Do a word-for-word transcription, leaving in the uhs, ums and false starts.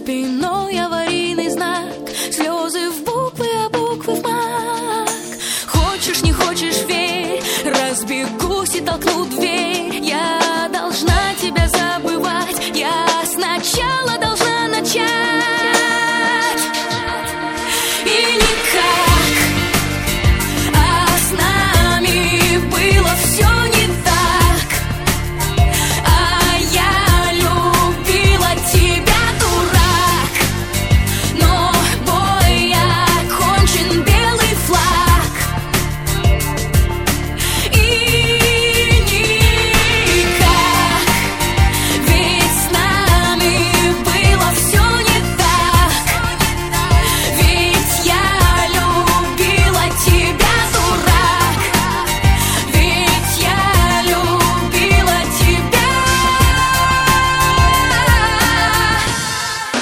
спиной аварийный знак, слезы в буквы, а буквы в мак. Хочешь, не хочешь, верь, разбегусь и толкну дверь. Я